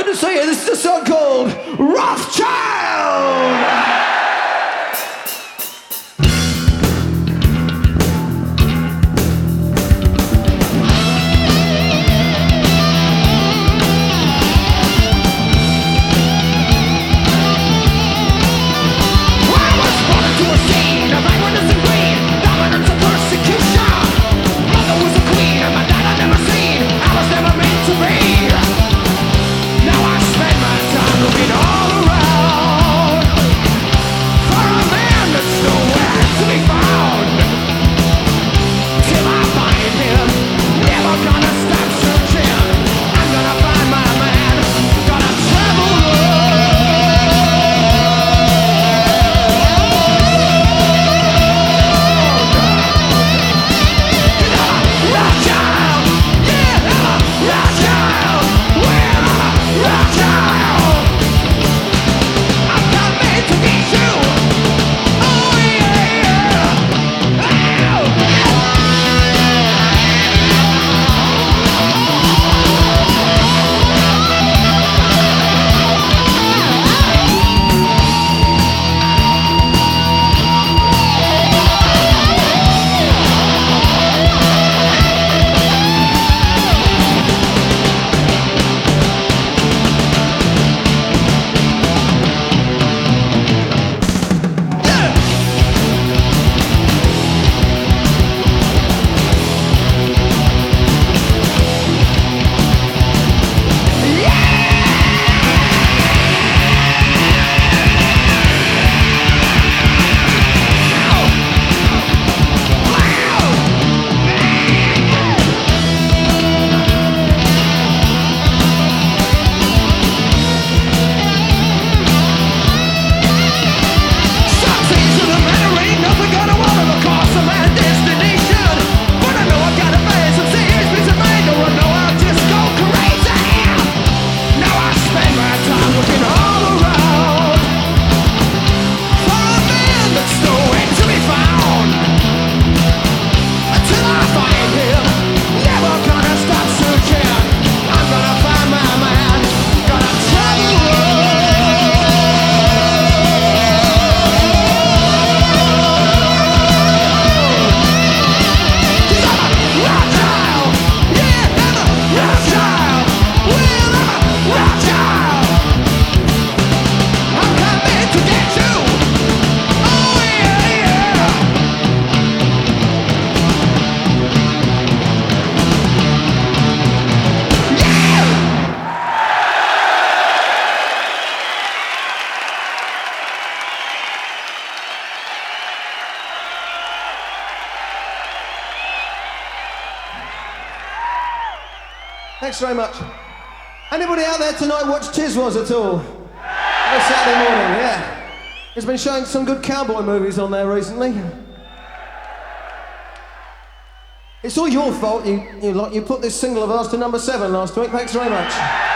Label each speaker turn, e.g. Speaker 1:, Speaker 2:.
Speaker 1: to say this is a song called Rothschild. Thanks very much. Anybody out there tonight watch Tiswas at all? This Saturday morning, yeah. He's been showing some good cowboy movies on there recently. It's all your fault. You put this single of ours to number 7 last week. Thanks very much.